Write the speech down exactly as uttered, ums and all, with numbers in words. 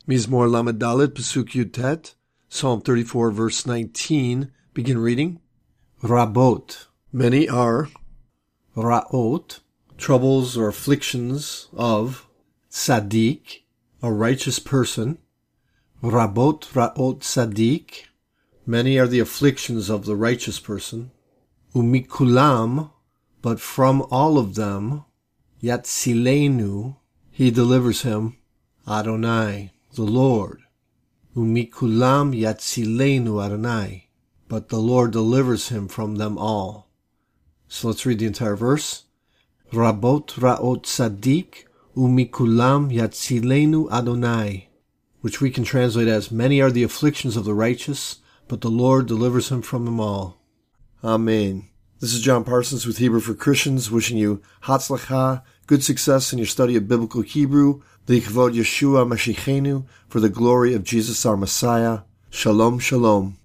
Mizmor Lamed Dalet, Pasuk Yud Tet, Psalm thirty-four, verse nineteen. Begin reading. Rabot. Many are Ra'ot, troubles or afflictions of Tzaddik, a righteous person. Rabot Ra'ot Tzaddik. Many are the afflictions of the righteous person. Umikulam, but from all of them, Yatzilenu, he delivers him, Adonai, the Lord. Umikulam Yatzilenu Adonai, but the Lord delivers him from them all. So let's read the entire verse. Rabot Ra'ot Tzaddik, Umikulam Yatzilenu Adonai, which we can translate as, many are the afflictions of the righteous, but the Lord delivers him from them all. Amen. This is John Parsons with Hebrew for Christians, wishing you Hatzlacha, good success in your study of Biblical Hebrew, L'Chvod Yeshua Mashiachenu, for the glory of Jesus our Messiah. Shalom, shalom.